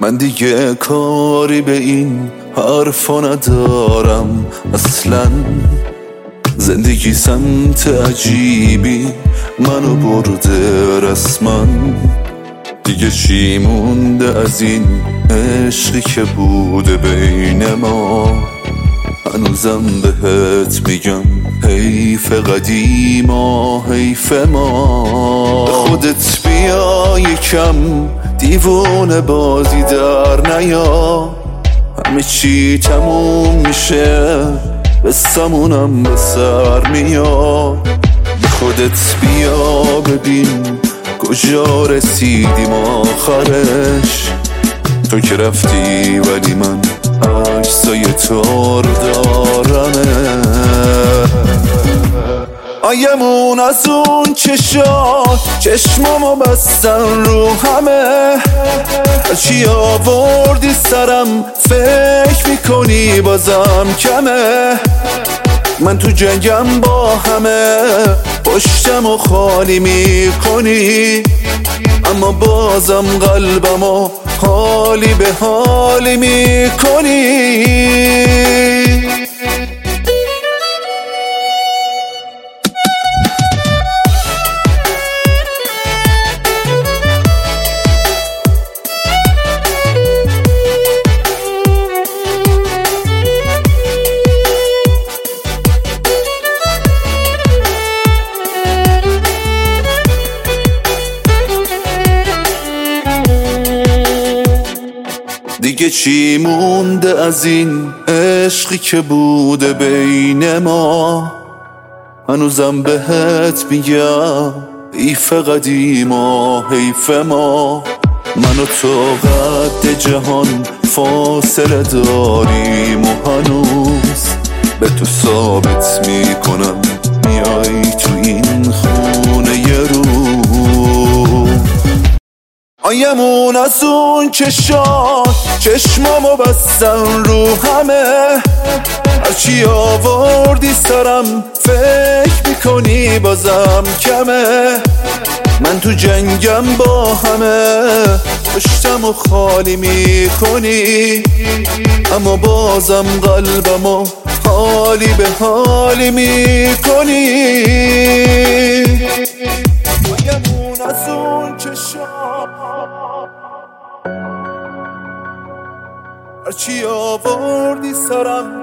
من دیگه کاری به این حرفا ندارم اصلا. زندگی سمت عجیبی منو برده رسما. دیگه چی مونده از این عشقی که بوده بین ما؟ هنوزم بهت میگم حیف قدیما، حیف ما. خودت بیا یکم دیوونه بازی در نیا. همه چی تموم میشه قصمونم به سر میاد. خودت بیا ببین کجا رسیدیم آخرش. تو که رفتی ولی من عکسای تو رو دارمه. آیمون از اون چشمامو بستن رو همه. هرچی آوردی سرم فکر میکنی بازم کمه. من تو جنگم با همه پشتم و خالی میکنی، اما بازم قلبمو حالی به حالی میکنی. دیگه چی مونده از این عشقی که بوده بین ما؟ هنوزم بهت میگم حیف قدیما، حیف ما. من و تو قد جهان فاصله داریم و هنوز به تو ثابت میکنم میای تو این خونه یه روز. آیمون از اون چشمامو بستن رو همه. هرچی آوردی سرم فکر میکنی بازم کمه. من تو جنگم با همه پشتم و خالی میکنی، اما بازم قلبمو حالی به حالی میکنی. آیمون از اون هرچی آوردی سرم